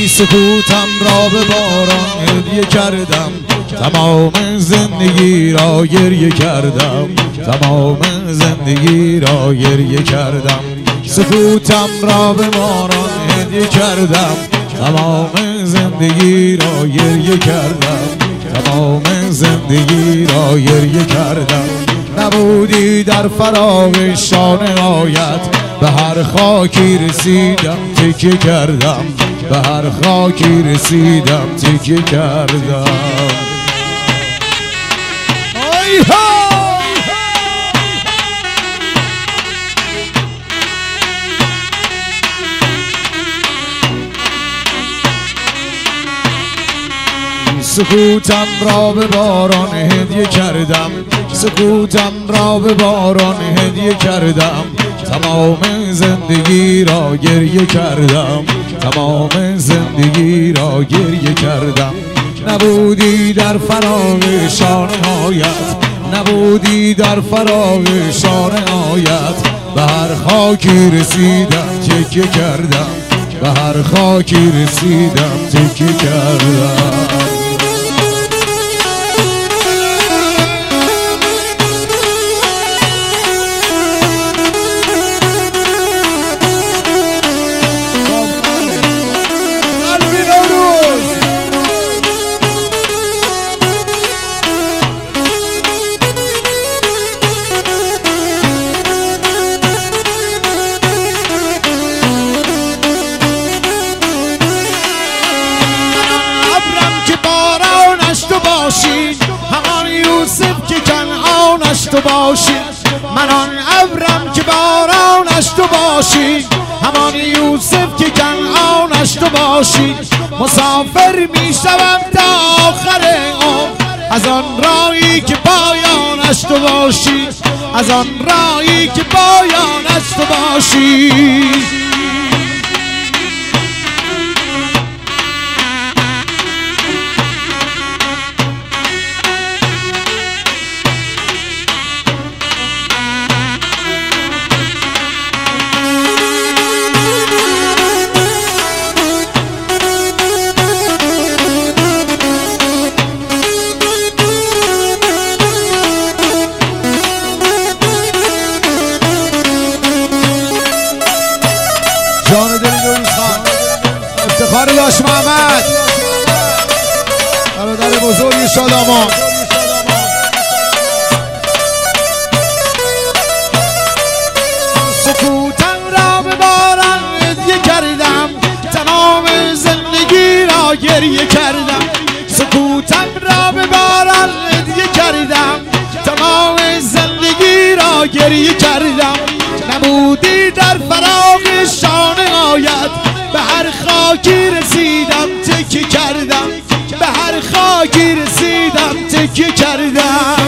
سکوتم را به باران هدیه کردم، تمام زندگی را گریه کردم، تمام زندگی را گریه کردم. سکوتم را به باران هدیه کردم، تمام زندگی را گریه کردم، تمام زندگی را گریه کردم. نبودی در فراق شانه آیت، به هر خاکی رسیدم تکیه کردم، به هر خاکی رسیدم تکیه کردم. سکوتم را به باران هدیه کردم، سکوتم را به باران هدیه کردم، تمام زندگی را گریه کردم، تمام زندگی را گریه کردم. نبودی در فراق شانه‌هایت، نبودی در فراق شانه‌هایت، به هر خاکی رسیدم تکیه کردم، به هر خاکی رسیدم تکیه کردم. همان یوسف که کنعانش تو باشی، من آن ابرم که بارانش تو باشی، همان یوسف که کنعانش تو باشی. مسافر می شوم تا آخر عمر، از آن راهی که پایانش تو باشی، از آن راهی که پایانش تو باشی. جان دل نوروز خان، افتخار داش محمد، برادر بزرگ شادامان. سکوتم را به باران هدیه کردم، تمام زندگی را گریه کردم. سکوتم را به باران هدیه کردم، تمام زندگی را گریه کردم. نبودی در فراق شانه آیت، به هر خاکی رسیدم تکیه کردم، به هر خاکی رسیدم تکیه کردم.